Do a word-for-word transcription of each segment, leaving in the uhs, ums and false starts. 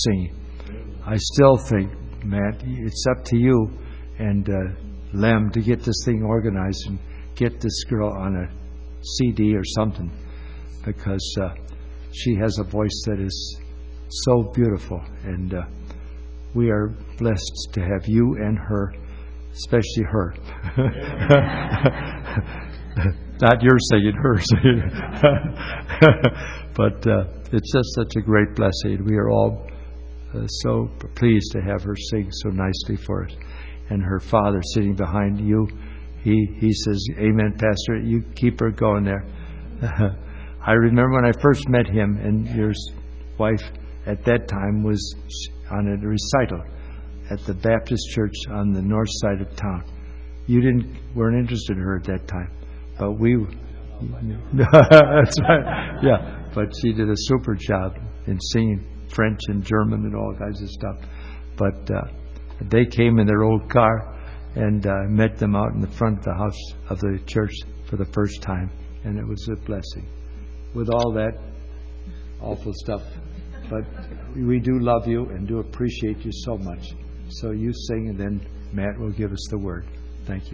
singing. I still think, Matt, it's up to you and uh, Lem to get this thing organized and get this girl on a C D or something, because uh, she has a voice that is so beautiful, and uh, we are blessed to have you and her, especially her. Not your singing, her singing. But uh, it's just such a great blessing. We are all uh, so pleased to have her sing so nicely for us. And her father sitting behind you, he, he says, "Amen, Pastor, you keep her going there." I remember when I first met him, and your wife at that time was on a recital at the Baptist church on the north side of town. You didn't weren't interested in her at that time, but we. That's right. Yeah, but she did a super job in singing French and German and all kinds of stuff. But uh, they came in their old car, and uh, met them out in the front of the house of the church for the first time, and it was a blessing. With all that awful stuff, but we do love you and do appreciate you so much. So you sing, and then Matt will give us the word. Thank you.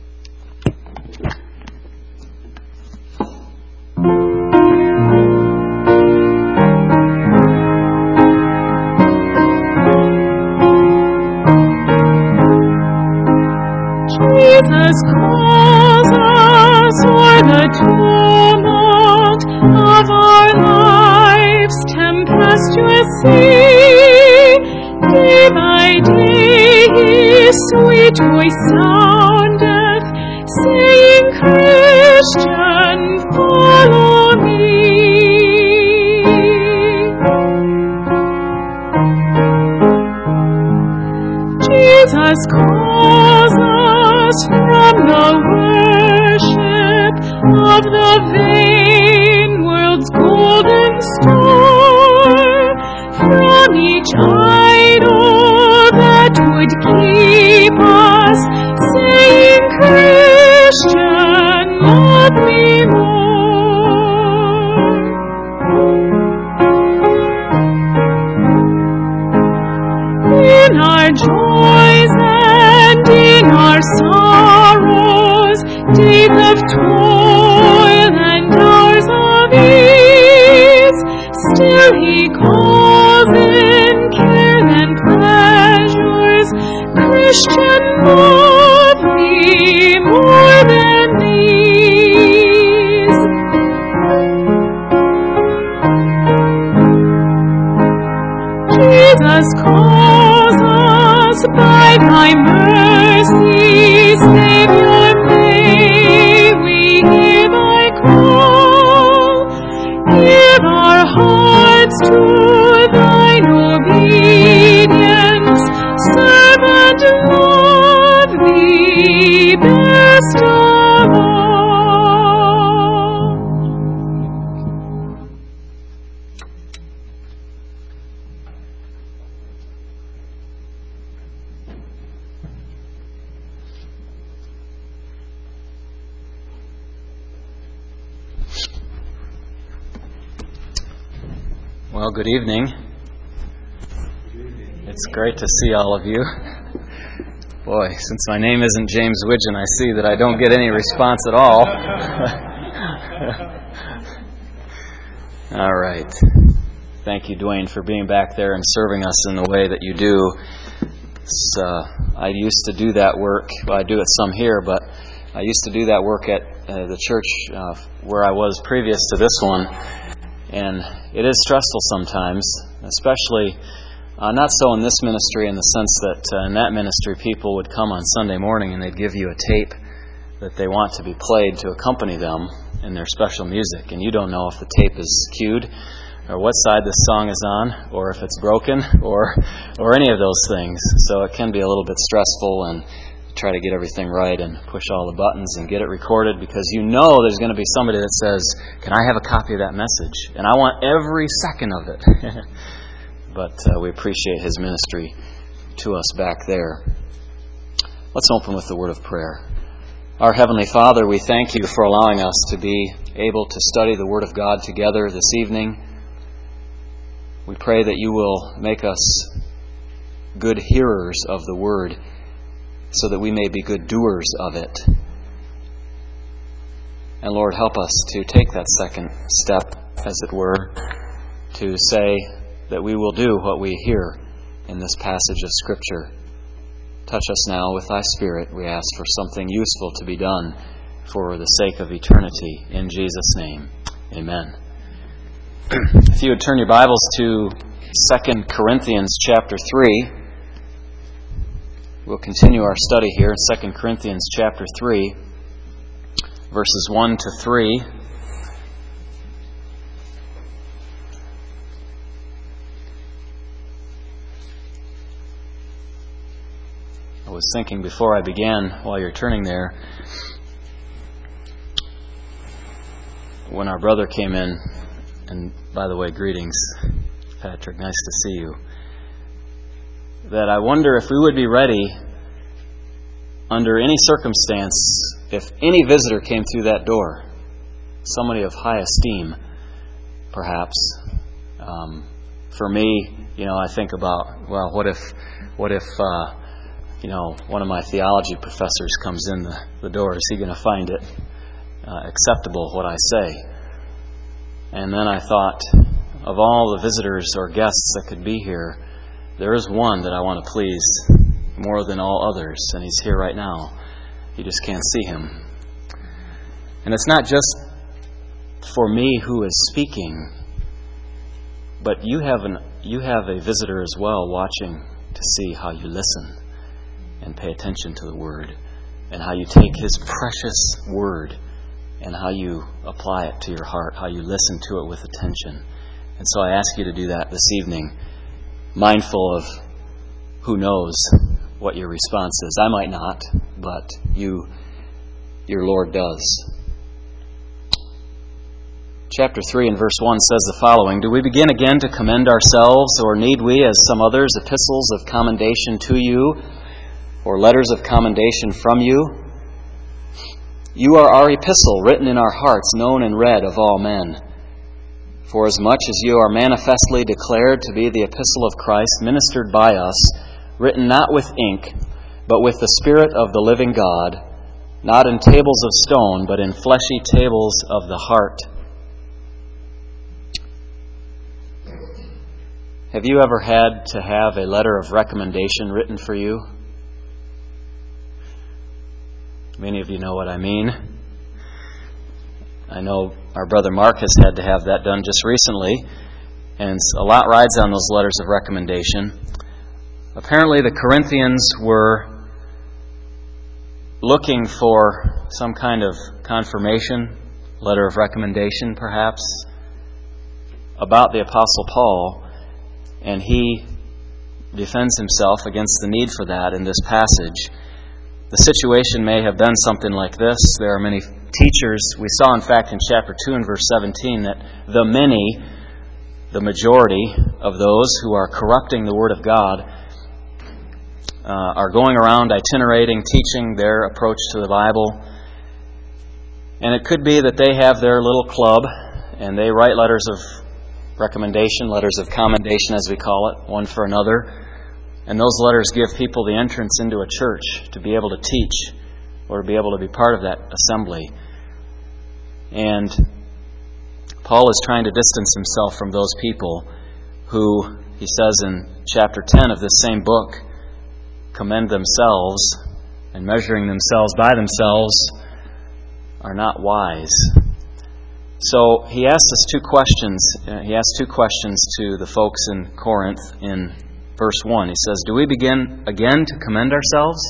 Jesus calls us o'er the tumult of our lives' tempestuous sea. Day by day His sweet voice soundeth, saying, "Christian, follow me." Jesus calls us from the worship of the vain world's golden store, from each idol that would keep us, saying, "Christian, love me more." In our joys and in our sorrows, days of toil and hours of ease, still He calls in care and pleasures, "Christian, love me more than these." Jesus calls us by Thy mercy, Savior, may we hear Thy call. Give our hearts to Thine obedience, serve and love Thee best of all. Well, good evening. It's great to see all of you. Boy, since my name isn't James Widgeon, I see that I don't get any response at all. All right. Thank you, Dwayne, for being back there and serving us in the way that you do. It's, uh, I used to do that work. Well, I do it some here, but I used to do that work at uh, the church uh, where I was previous to this one. And it is stressful sometimes, especially uh, not so in this ministry in the sense that uh, in that ministry people would come on Sunday morning and they'd give you a tape that they want to be played to accompany them in their special music. And you don't know if the tape is cued or what side the song is on or if it's broken or or any of those things. So it can be a little bit stressful, and try to get everything right and push all the buttons and get it recorded, because you know there's going to be somebody that says, "Can I have a copy of that message?" And I want every second of it. But uh, we appreciate his ministry to us back there. Let's open with the word of prayer. Our Heavenly Father, we thank you for allowing us to be able to study the Word of God together this evening. We pray that you will make us good hearers of the Word so that we may be good doers of it. And Lord, help us to take that second step, as it were, to say that we will do what we hear in this passage of Scripture. Touch us now with Thy Spirit. We ask for something useful to be done for the sake of eternity. In Jesus' name, amen. If you would turn your Bibles to Second Corinthians chapter three, we'll continue our study here in Second Corinthians chapter three, verses one to three. I was thinking before I began, while you're turning there, when our brother came in, and by the way, greetings, Patrick, nice to see you, that I wonder if we would be ready under any circumstance, if any visitor came through that door, somebody of high esteem, perhaps. Um, for me, you know, I think about, well, what if, what if, uh, you know, one of my theology professors comes in the, the door? Is he going to find it uh, acceptable, what I say? And then I thought, of all the visitors or guests that could be here, there is one that I want to please more than all others, and he's here right now. You just can't see him. And it's not just for me who is speaking, but you have an you have a visitor as well watching to see how you listen and pay attention to the Word, and how you take His precious Word and how you apply it to your heart, how you listen to it with attention. And so I ask you to do that this evening, mindful of who knows what your response is. I might not, but you, your Lord does. Chapter three and verse one says the following: Do we begin again to commend ourselves, or need we, as some others, epistles of commendation to you, or letters of commendation from you? You are our epistle, written in our hearts, known and read of all men. For as much as you are manifestly declared to be the epistle of Christ, ministered by us, written not with ink, but with the Spirit of the living God, not in tables of stone, but in fleshy tables of the heart. Have you ever had to have a letter of recommendation written for you? Many of you know what I mean. I know our brother Mark has had to have that done just recently, and a lot rides on those letters of recommendation. Apparently the Corinthians were looking for some kind of confirmation, letter of recommendation perhaps, about the Apostle Paul, and he defends himself against the need for that in this passage. The situation may have been something like this. There are many teachers. We saw, in fact, in chapter two and verse seventeen that the many, the majority of those who are corrupting the Word of God uh, are going around itinerating, teaching their approach to the Bible. And it could be that they have their little club and they write letters of recommendation, letters of commendation as we call it, one for another. And those letters give people the entrance into a church to be able to teach or to be able to be part of that assembly. And Paul is trying to distance himself from those people who, he says in chapter ten of this same book, commend themselves and measuring themselves by themselves are not wise. So he asks us two questions. He asks two questions to the folks in Corinth in verse one. He says, do we begin again to commend ourselves?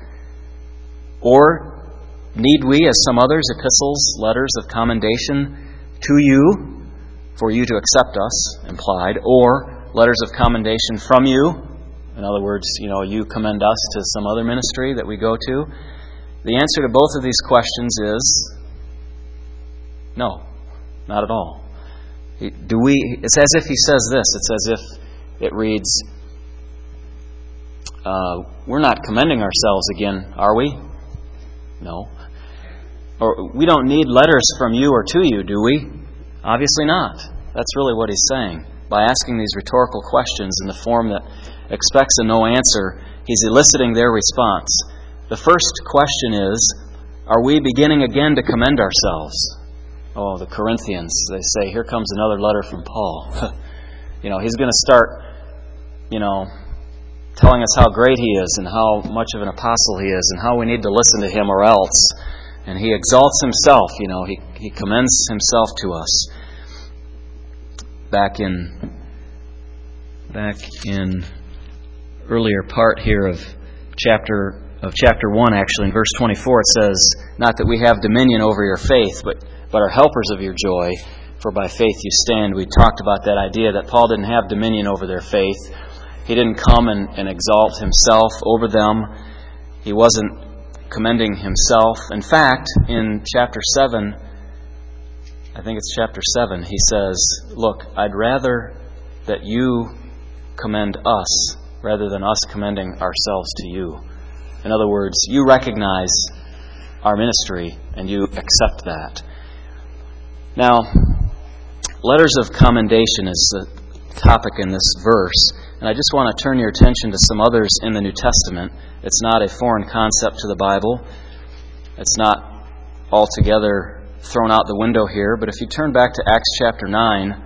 Or need we, as some others, epistles, letters of commendation to you, for you to accept us, implied, or letters of commendation from you? In other words, you know, you commend us to some other ministry that we go to. The answer to both of these questions is no, not at all. Do we? It's as if he says this. It's as if it reads, uh, we're not commending ourselves again, are we? No. Or we don't need letters from you or to you, do we? Obviously not. That's really what he's saying. by asking these rhetorical questions in the form that expects a no answer, he's eliciting their response. The first question is, are we beginning again to commend ourselves? Oh, the Corinthians, they say, here comes another letter from Paul. you know, he's going to start, you know, telling us how great he is and how much of an apostle he is and how we need to listen to him or else. And he exalts himself, you know, he, he commends himself to us. Back in back in earlier part here of chapter of chapter one, actually, in verse twenty-four, it says, not that we have dominion over your faith, but, but are helpers of your joy, for by faith you stand. We talked about that idea that Paul didn't have dominion over their faith. He didn't come and, and exalt himself over them. He wasn't commending himself. In fact, in chapter seven, I think it's chapter seven, he says, look, I'd rather that you commend us rather than us commending ourselves to you. In other words, you recognize our ministry and you accept that. Now, letters of commendation is the topic in this verse, and I just want to turn your attention to some others in the New Testament. It's not a foreign concept to the Bible. It's not altogether thrown out the window here, but if you turn back to Acts chapter nine,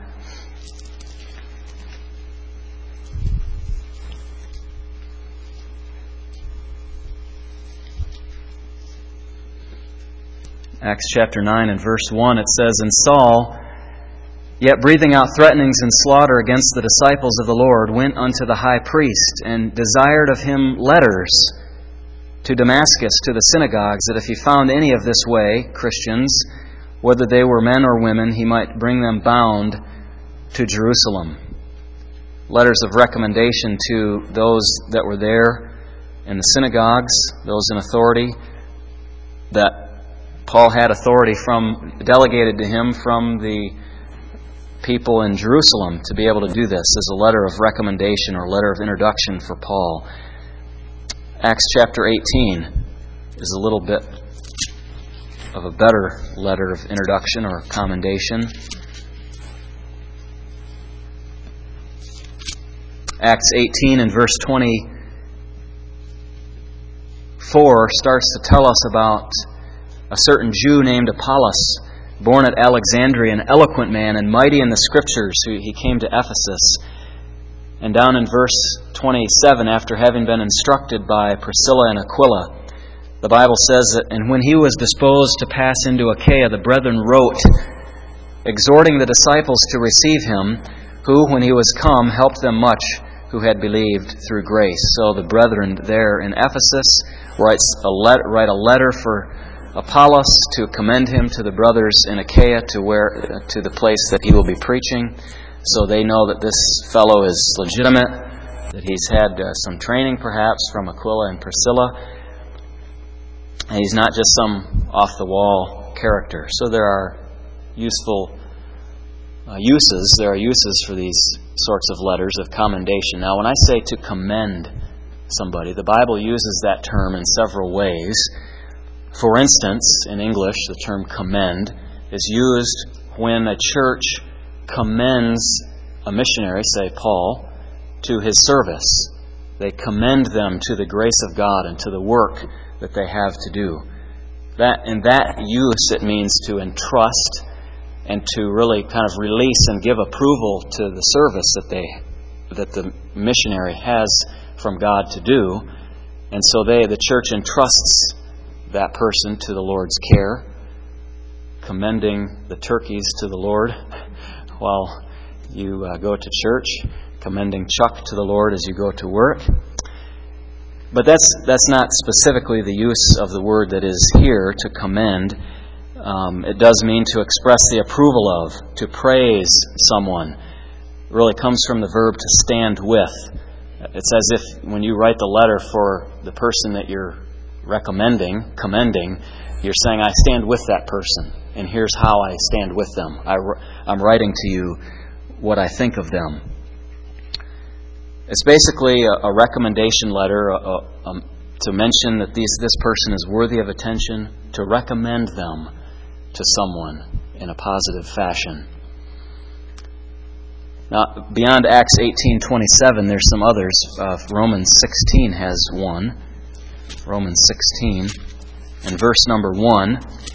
Acts chapter nine and verse one, it says, And Saul, yet breathing out threatenings and slaughter against the disciples of the Lord, went unto the high priest, and desired of him letters to Damascus, to the synagogues, that if he found any of this way, Christians, whether they were men or women, he might bring them bound to Jerusalem. Letters of recommendation to those that were there in the synagogues, those in authority, that Paul had authority from, delegated to him from the people in Jerusalem to be able to do this as a letter of recommendation or letter of introduction for Paul. Acts chapter eighteen is a little bit of a better letter of introduction or commendation. Acts eighteen and verse twenty-four starts to tell us about a certain Jew named Apollos, born at Alexandria, an eloquent man and mighty in the Scriptures, who he came to Ephesus. And down in verse twenty-seven, after having been instructed by Priscilla and Aquila, the Bible says that, and when he was disposed to pass into Achaia, the brethren wrote, exhorting the disciples to receive him, who, when he was come, helped them much who had believed through grace. So the brethren there in Ephesus writes a let, write a letter for Apollos to commend him to the brothers in Achaia, to where to the place that he will be preaching, so they know that this fellow is legitimate, that he's had uh, some training perhaps from Aquila and Priscilla, and he's not just some off-the-wall character. So there are useful uh, uses. There are uses for these sorts of letters of commendation. Now, when I say to commend somebody, the Bible uses that term in several ways. For instance, in English, the term commend is used when a church commends a missionary, say Paul, to his service. They commend them to the grace of God and to the work that they have to do. That in that use, it means to entrust and to really kind of release and give approval to the service that they that the missionary has from God to do. And so they the church entrusts that person to the Lord's care, commending the turkeys to the Lord while you uh, go to church, commending Chuck to the Lord as you go to work. But that's that's not specifically the use of the word that is here, to commend. Um, it does mean to express the approval of, to praise someone. It really comes from the verb to stand with. It's as if when you write the letter for the person that you're recommending, commending, you're saying, I stand with that person, and here's how I stand with them. I, I'm writing to you what I think of them. It's basically a, a recommendation letter a, a, um, to mention that these, this person is worthy of attention, to recommend them to someone in a positive fashion. Now, beyond Acts eighteen twenty-seven, there's some others. Uh, Romans sixteen has one. Romans sixteen, and verse number one.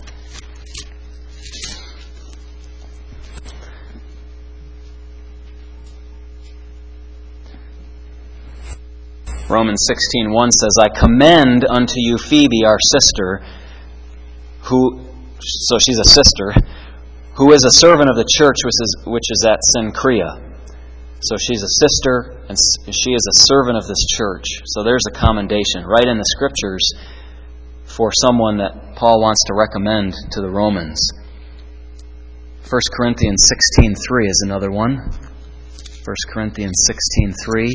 Romans sixteen one says, I commend unto you Phoebe, our sister, who, so she's a sister, who is a servant of the church which is, which is at Cenchrea. So she's a sister, and she is a servant of this church. So there's a commendation right in the Scriptures for someone that Paul wants to recommend to the Romans. First Corinthians sixteen three is another one. First Corinthians sixteen three.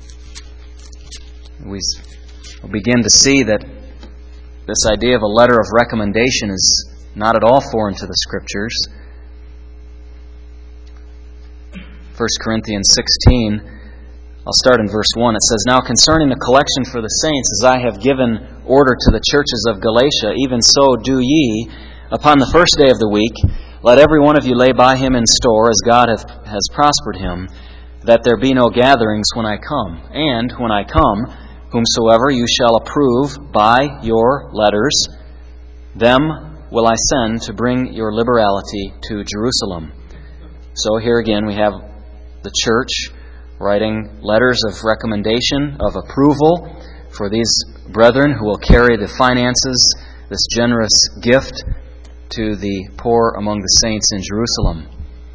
We will begin to see that this idea of a letter of recommendation is not at all foreign to the Scriptures. First Corinthians sixteen, I'll start in verse one. It says, Now concerning the collection for the saints, as I have given order to the churches of Galatia, even so do ye, upon the first day of the week, let every one of you lay by him in store, as God hath, has prospered him, that there be no gatherings when I come. And when I come, whomsoever you shall approve by your letters, them will I send to bring your liberality to Jerusalem. So here again we have the church writing letters of recommendation, of approval for these brethren who will carry the finances, this generous gift to the poor among the saints in Jerusalem.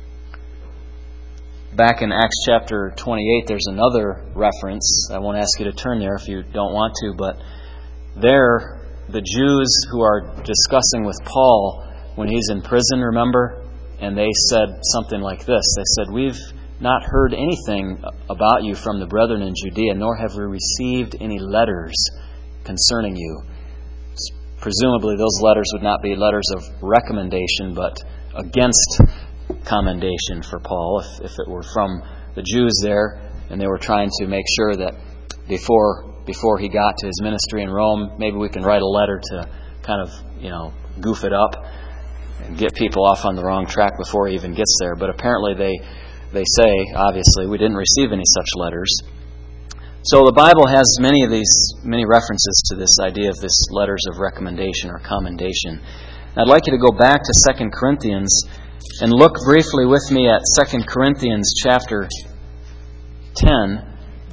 Back in Acts chapter twenty-eight, there's another reference. I won't ask you to turn there if you don't want to, but there, the Jews who are discussing with Paul when he's in prison, remember? And they said something like this. They said, We've not heard anything about you from the brethren in Judea, nor have we received any letters concerning you. Presumably those letters would not be letters of recommendation, but against commendation for Paul, if, if it were from the Jews there, and they were trying to make sure that before before he got to his ministry in Rome, maybe we can write a letter to kind of, you know, goof it up and get people off on the wrong track before he even gets there. But apparently they they say, obviously, we didn't receive any such letters. So the Bible has many of these, many references to this idea of this letters of recommendation or commendation. I'd like you to go back to Second Corinthians and look briefly with me at Second Corinthians chapter ten.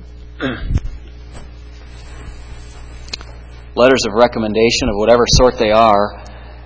Letters of recommendation of whatever sort they are,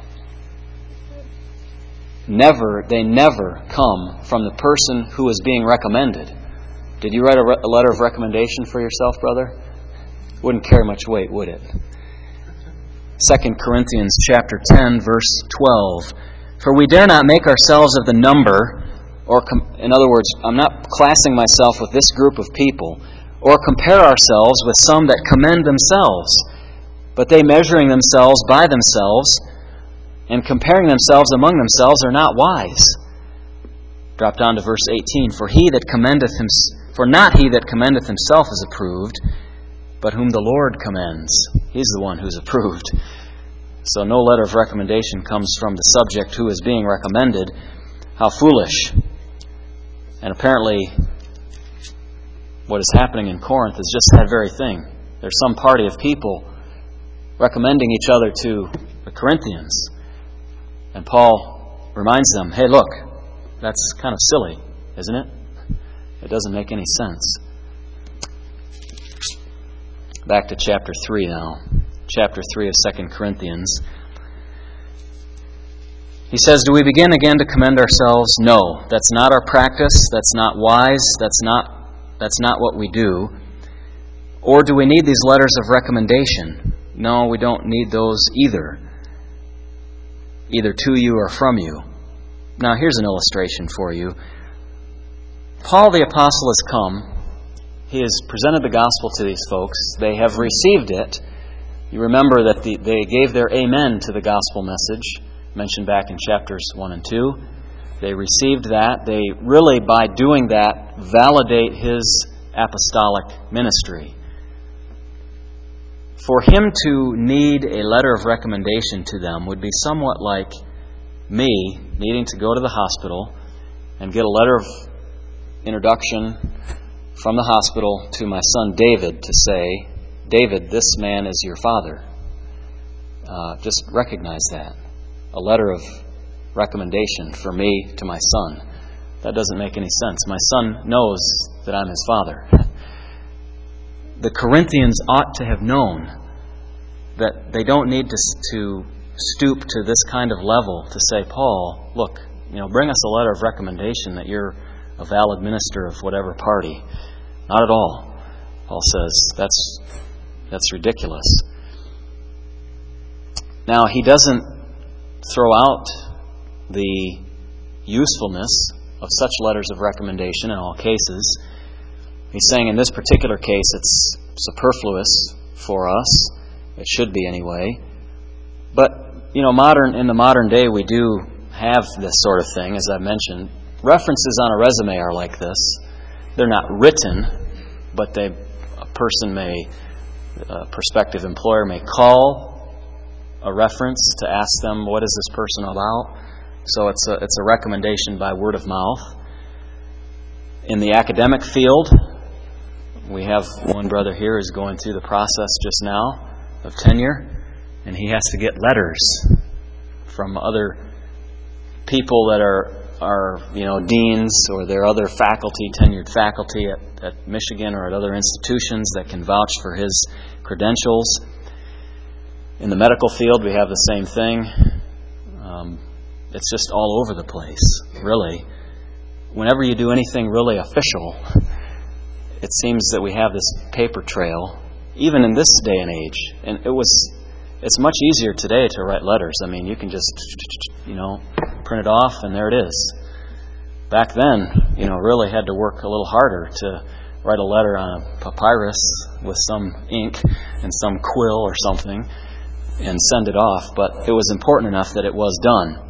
never, they never come from the person who is being recommended. Did you write a, re- a letter of recommendation for yourself, brother? Wouldn't carry much weight, would it? Second Corinthians chapter ten, verse twelve. For we dare not make ourselves of the number, or com- in other words, I'm not classing myself with this group of people, or compare ourselves with some that commend themselves, but they measuring themselves by themselves and comparing themselves among themselves are not wise. Drop down to verse eighteen. For he that commendeth him, for not he that commendeth himself is approved, but whom the Lord commends. He's the one who's approved. So no letter of recommendation comes from the subject who is being recommended. How foolish. And apparently what is happening in Corinth is just that very thing. There's some party of people recommending each other to the Corinthians. And Paul reminds them, hey, look, that's kind of silly, isn't it? It doesn't make any sense. Back to chapter three now. Chapter three of Second Corinthians. He says, do we begin again to commend ourselves? No, that's not our practice. That's not wise. That's not, that's not what we do. Or do we need these letters of recommendation? No, we don't need those either. Either to you or from you. Now, here's an illustration for you. Paul the Apostle has come. He has presented the gospel to these folks. They have received it. You remember that the, they gave their amen to the gospel message, mentioned back in chapters one and two. They received that. They really, by doing that, validate his apostolic ministry. For him to need a letter of recommendation to them would be somewhat like me needing to go to the hospital and get a letter of introduction from the hospital to my son David to say, David, this man is your father. Uh, just recognize that. A letter of recommendation for me to my son. That doesn't make any sense. My son knows that I'm his father. The Corinthians ought to have known that they don't need to, to stoop to this kind of level to say, Paul, look, you know, bring us a letter of recommendation that you're a valid minister of whatever party. Not at all. Paul says that's that's ridiculous. Now, he doesn't throw out the usefulness of such letters of recommendation in all cases. He's saying in this particular case it's superfluous for us. It should be anyway. But, you know, modern in the modern day we do have this sort of thing, as I mentioned. References on a resume are like this. They're not written, but they a person may, a prospective employer may call a reference to ask them, what is this person about? So it's a, it's a recommendation by word of mouth. In the academic field, we have one brother here who's going through the process just now of tenure, and he has to get letters from other people that are, are you know, deans or their other faculty, tenured faculty at, at Michigan or at other institutions that can vouch for his credentials. In the medical field, we have the same thing. Um, it's just all over the place, really. Whenever you do anything really official, it seems that we have this paper trail, even in this day and age. And it was, it's much easier today to write letters. I mean, you can just, you know, print it off and there it is. Back then, you know, really had to work a little harder to write a letter on a papyrus with some ink and some quill or something and send it off. But it was important enough that it was done.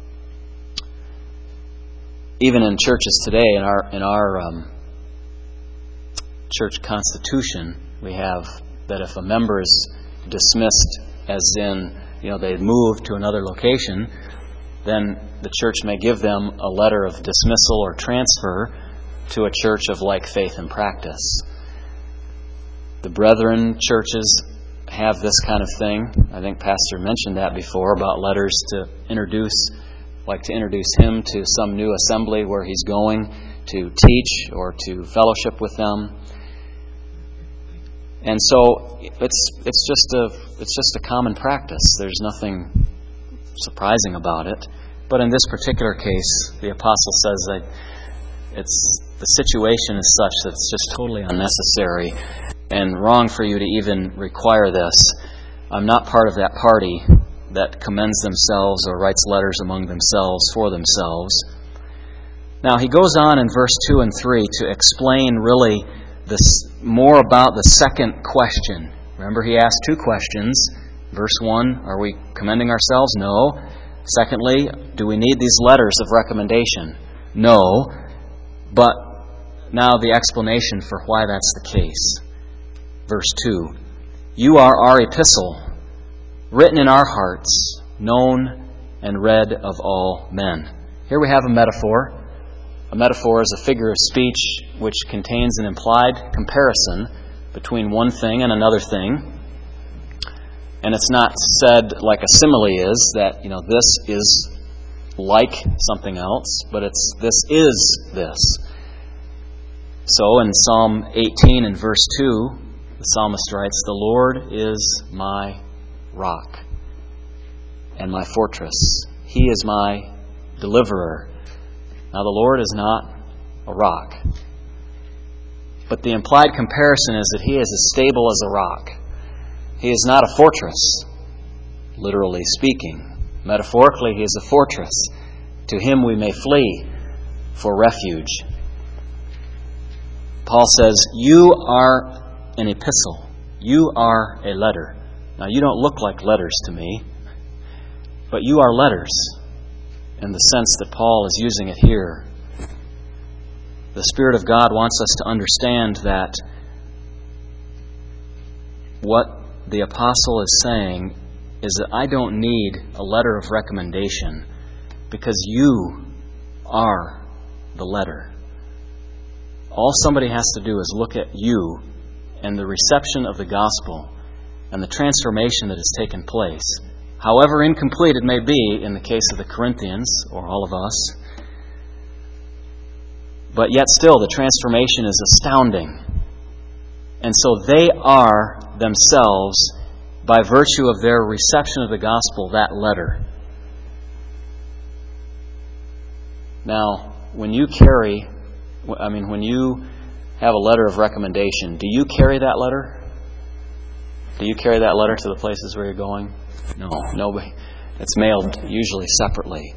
Even in churches today, in our in our um, church constitution, we have that if a member is dismissed, as in, you know, they moved to another location, then the church may give them a letter of dismissal or transfer to a church of like faith and practice. The Brethren churches have this kind of thing. I think Pastor mentioned that before about letters to introduce, like to introduce him to some new assembly where he's going to teach or to fellowship with them. And so it's it's just a it's just a common practice. There's nothing surprising about it. But in this particular case, the apostle says that it's the situation is such that it's just totally unnecessary and wrong for you to even require this. I'm not part of that party that commends themselves or writes letters among themselves for themselves. Now he goes on in verse two and three to explain really this more about the second question. Remember, he asked two questions. Verse one, are we commending ourselves? No. Secondly, do we need these letters of recommendation? No. But now the explanation for why that's the case. Verse two, you are our epistle, written in our hearts, known and read of all men. Here we have a metaphor. A metaphor is a figure of speech which contains an implied comparison between one thing and another thing. And it's not said like a simile is, that, you know, this is like something else, but it's this is this. So in Psalm eighteen and verse two, the psalmist writes, the Lord is my rock and my fortress. He is my deliverer. Now the Lord is not a rock. But the implied comparison is that He is as stable as a rock. He is not a fortress, literally speaking. Metaphorically, He is a fortress. To Him we may flee for refuge. Paul says, you are an epistle. You are a letter. Now you don't look like letters to me, but you are letters in the sense that Paul is using it here. The Spirit of God wants us to understand that what the apostle is saying is that I don't need a letter of recommendation because you are the letter. All somebody has to do is look at you and the reception of the gospel and the transformation that has taken place, however incomplete it may be in the case of the Corinthians or all of us. But yet still, the transformation is astounding. And so they are themselves, by virtue of their reception of the gospel, that letter. Now, when you carry, I mean, when you have a letter of recommendation, do you carry that letter? Do you carry that letter to the places where you're going? No, nobody. It's mailed usually separately.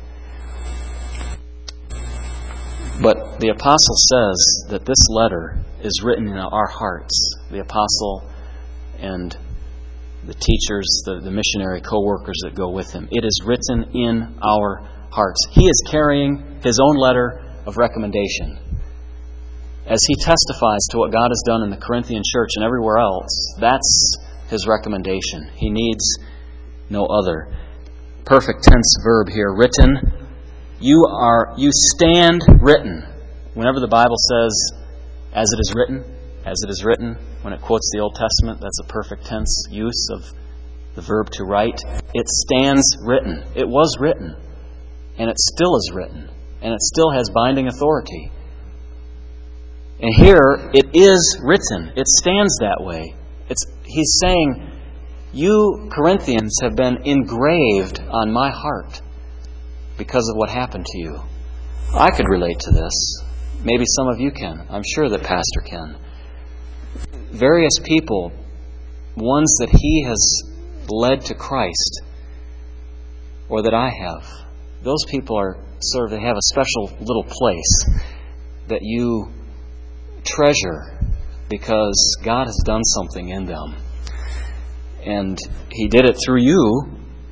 But the apostle says that this letter is written in our hearts. The apostle and the teachers, the, the missionary co-workers that go with him. It is written in our hearts. He is carrying his own letter of recommendation. As he testifies to what God has done in the Corinthian church and everywhere else, that's his recommendation. He needs no other. Perfect tense verb here, written. You are you stand written. Whenever the Bible says, as it is written, as it is written, when it quotes the Old Testament, that's a perfect tense use of the verb to write. It stands written. It was written. And it still is written. And it still has binding authority. And here, it is written. It stands that way. It's, he's saying, you Corinthians have been engraved on my heart because of what happened to you. I could relate to this. Maybe some of you can. I'm sure that Pastor can. Various people, ones that he has led to Christ, or that I have, those people are sort of, they have a special little place that you treasure because God has done something in them. And He did it through you,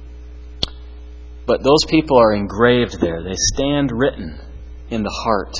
but those people are engraved there. They stand written in the heart.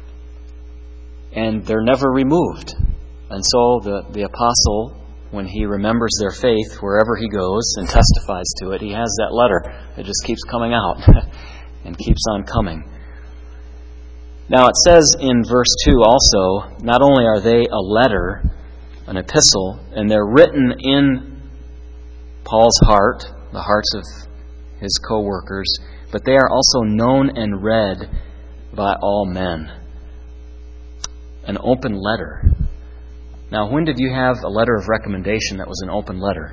And they're never removed. And so the, the apostle, when he remembers their faith wherever he goes and testifies to it, he has that letter. It just keeps coming out and keeps on coming. Now it says in verse two also, not only are they a letter, an epistle, and they're written in Paul's heart, the hearts of his co-workers, but they are also known and read by all men. An open letter. Now, when did you have a letter of recommendation that was an open letter?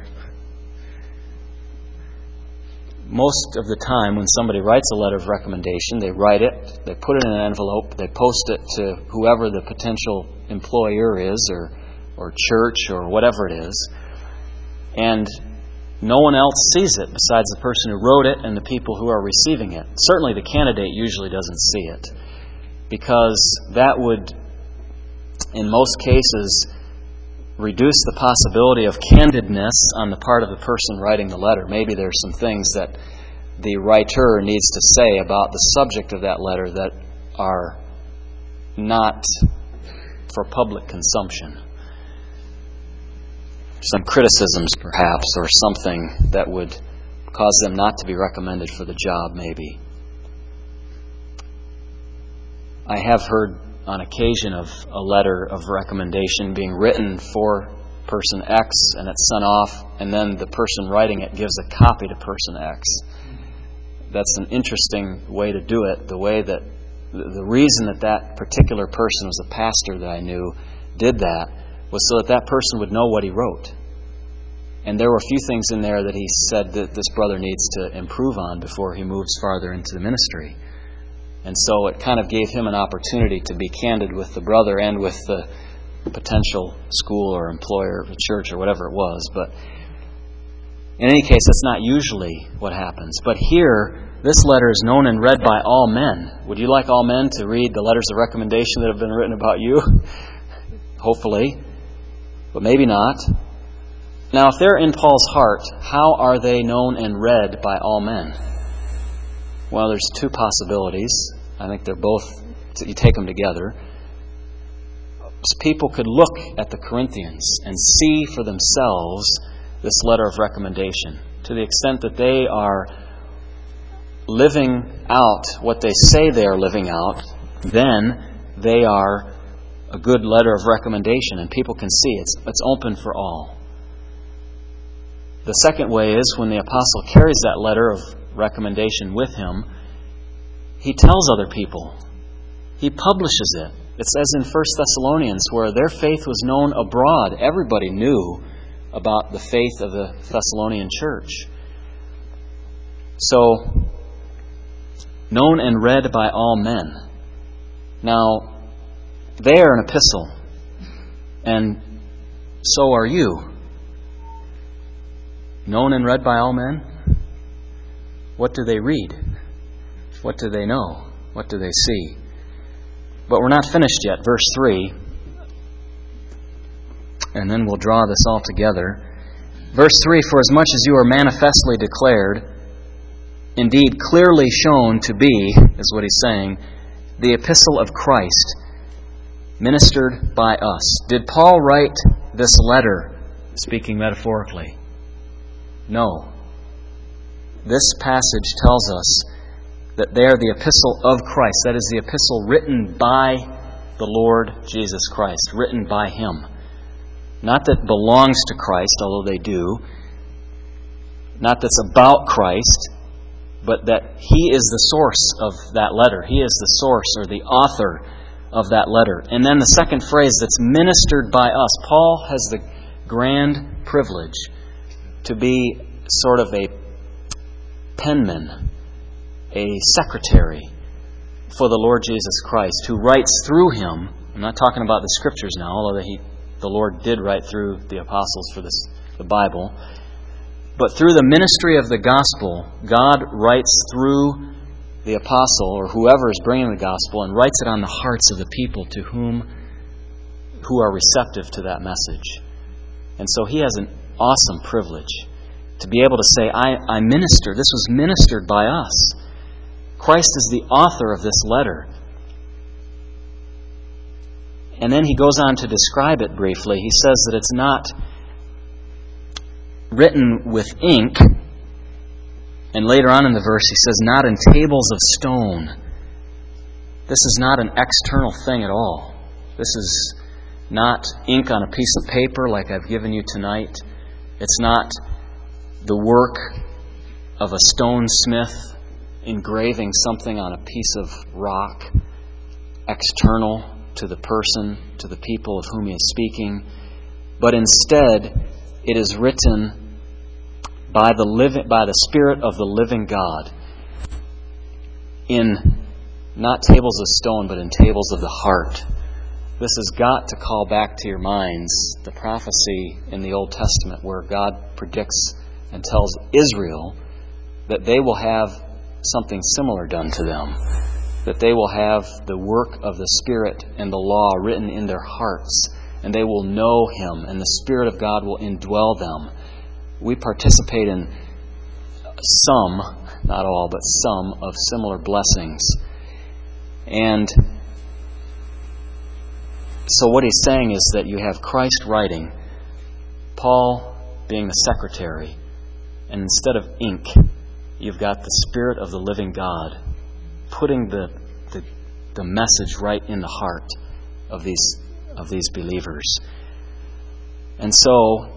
Most of the time when somebody writes a letter of recommendation, they write it, they put it in an envelope, they post it to whoever the potential employer is, or or church, or whatever it is, and no one else sees it besides the person who wrote it and the people who are receiving it. Certainly the candidate usually doesn't see it, because that would, in most cases, reduce the possibility of candidness on the part of the person writing the letter. Maybe there's some things that the writer needs to say about the subject of that letter that are not for public consumption. Some criticisms, perhaps, or something that would cause them not to be recommended for the job, maybe. I have heard on occasion of a letter of recommendation being written for person X, and it's sent off, and then the person writing it gives a copy to person X. That's an interesting way to do it. The way that the reason that that particular person was a pastor that I knew did that was so that that person would know what he wrote. And there were a few things in there that he said that this brother needs to improve on before he moves farther into the ministry. And so it kind of gave him an opportunity to be candid with the brother and with the potential school or employer or church or whatever it was. But in any case, that's not usually what happens. But here, this letter is known and read by all men. Would you like all men to read the letters of recommendation that have been written about you? Hopefully. But maybe not. Now, if they're in Paul's heart, how are they known and read by all men? Well, there's two possibilities. I think they're both, you take them together. People could look at the Corinthians and see for themselves this letter of recommendation, to the extent that they are living out what they say they are living out. Then they are a good letter of recommendation, and people can see it's, it's open for all. The second way is when the apostle carries that letter of recommendation with him, he tells other people. He publishes it. It says in First Thessalonians, where their faith was known abroad. Everybody knew about the faith of the Thessalonian church. So, known and read by all men. Now, they are an epistle, and so are you. Known and read by all men? What do they read? What do they know? What do they see? But we're not finished yet. Verse three. And then we'll draw this all together. Verse three, for as much as you are manifestly declared, indeed clearly shown to be, is what he's saying, the epistle of Christ, ministered by us. Did Paul write this letter, speaking metaphorically? No. This passage tells us that they are the epistle of Christ. That is the epistle written by the Lord Jesus Christ, written by Him. Not that belongs to Christ, although they do. Not that's about Christ, but that He is the source of that letter. He is the source or the author of that letter. And then the second phrase, that's ministered by us. Paul has the grand privilege to be sort of a penman, a secretary for the Lord Jesus Christ, who writes through Him. I'm not talking about the Scriptures now, although he, the Lord did write through the apostles for this, the Bible. But through the ministry of the gospel, God writes through the apostle, or whoever is bringing the gospel, and writes it on the hearts of the people to whom, who are receptive to that message. And so he has an awesome privilege to be able to say, I, I minister. This was ministered by us. Christ is the author of this letter. And then he goes on to describe it briefly. He says that it's not written with ink. And later on in the verse he says, not in tables of stone. This is not an external thing at all. This is not ink on a piece of paper like I've given you tonight. It's not the work of a stonesmith engraving something on a piece of rock, external to the person, to the people of whom he is speaking. But instead, it is written by the living, by the Spirit of the living God in not tables of stone, but in tables of the heart. This has got to call back to your minds the prophecy in the Old Testament where God predicts and tells Israel that they will have something similar done to them, that they will have the work of the Spirit and the law written in their hearts, and they will know Him, and the Spirit of God will indwell them. We participate in some, not all, but some of similar blessings. And so what he's saying is that you have Christ writing, Paul being the secretary, and instead of ink, you've got the Spirit of the living God putting the, the the message right in the heart of these of these believers. And so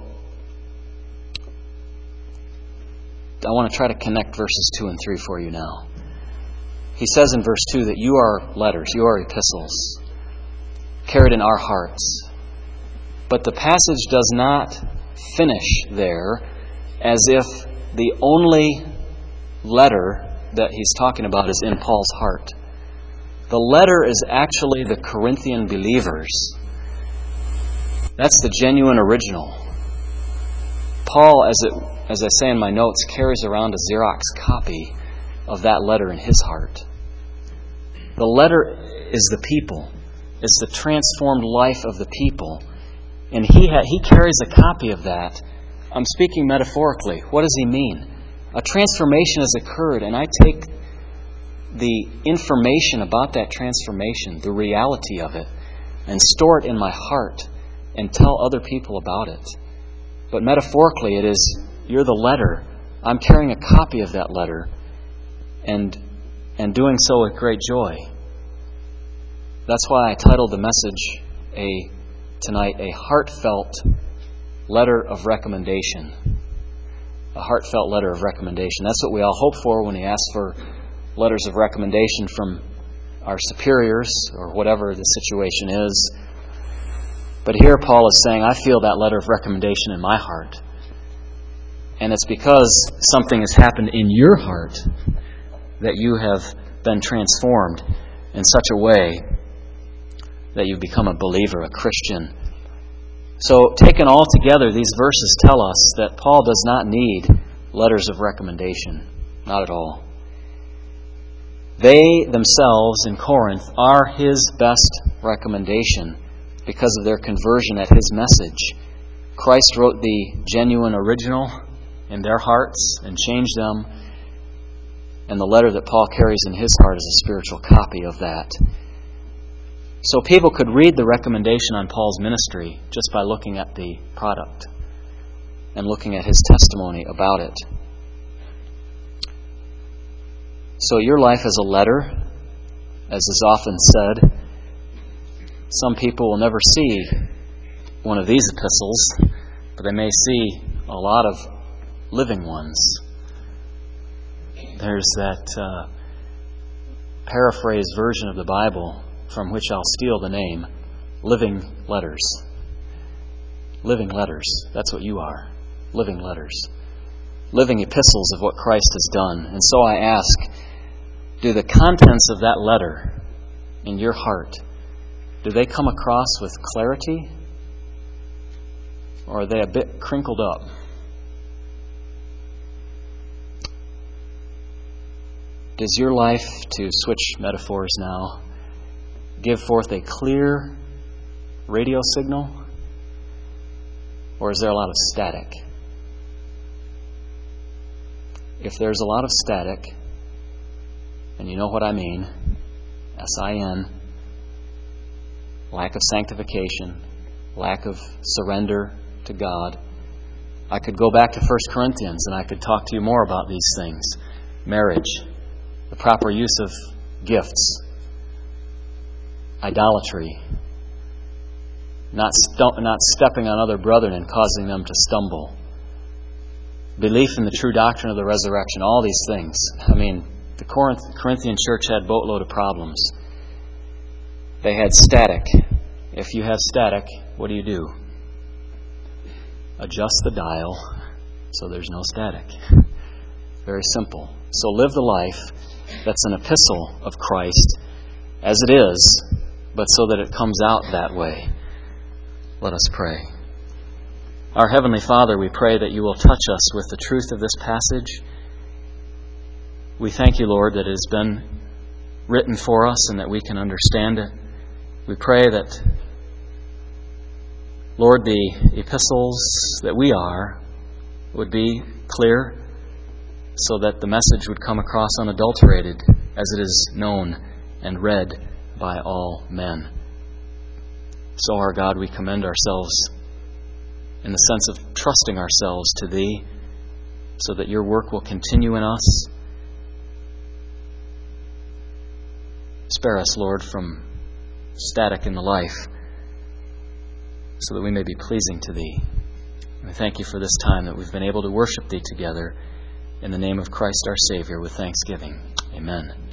I want to try to connect verses two and three for you now. He says in verse two that you are letters, you are epistles, carried in our hearts. But the passage does not finish there as if the only letter that he's talking about is in Paul's heart. The letter is actually the Corinthian believers. That's the genuine original. Paul, as it as I say in my notes, carries around a Xerox copy of that letter in his heart. The letter is the people. It's the transformed life of the people. And he ha- he carries a copy of that. I'm speaking metaphorically. What does he mean? A transformation has occurred, and I take the information about that transformation, the reality of it, and store it in my heart and tell other people about it. But metaphorically, it is, you're the letter. I'm carrying a copy of that letter and and doing so with great joy. That's why I titled the message, a tonight a heartfelt letter of recommendation. A heartfelt letter of recommendation. That's what we all hope for when we ask for letters of recommendation from our superiors or whatever the situation is. But here Paul is saying, I feel that letter of recommendation in my heart. And it's because something has happened in your heart that you have been transformed in such a way that you've become a believer, a Christian. So, taken all together, these verses tell us that Paul does not need letters of recommendation. Not at all. They themselves in Corinth are his best recommendation because of their conversion at his message. Christ wrote the genuine original in their hearts and changed them. And the letter that Paul carries in his heart is a spiritual copy of that. So people could read the recommendation on Paul's ministry just by looking at the product and looking at his testimony about it. So your life is a letter, as is often said. Some people will never see one of these epistles, but they may see a lot of living ones. There's that uh, paraphrased version of the Bible from which I'll steal the name, Living Letters. Living letters. That's what you are. Living letters. Living epistles of what Christ has done. And so I ask, do the contents of that letter in your heart, do they come across with clarity? Or are they a bit crinkled up? Does your life, to switch metaphors now, give forth a clear radio signal? Or is there a lot of static? If there's a lot of static, and you know what I mean, S I N, lack of sanctification, lack of surrender to God, I could go back to First Corinthians and I could talk to you more about these things. Marriage, the proper use of gifts, idolatry, not stu- not stepping on other brethren and causing them to stumble, belief in the true doctrine of the resurrection, all these things. I mean, the Corinth, Corinthian church had a boatload of problems. They had static. If you have static, what do you do? Adjust the dial so there's no static. Very simple. So live the life that's an epistle of Christ as it is, but so that it comes out that way. Let us pray. Our Heavenly Father, we pray that you will touch us with the truth of this passage. We thank you, Lord, that it has been written for us and that we can understand it. We pray that, Lord, the epistles that we are would be clear so that the message would come across unadulterated as it is known and read by all men. So, our God, we commend ourselves in the sense of trusting ourselves to Thee so that your work will continue in us. Spare us, Lord, from static in the life so that we may be pleasing to Thee. We thank you for this time that we've been able to worship Thee together in the name of Christ our Savior with thanksgiving. Amen.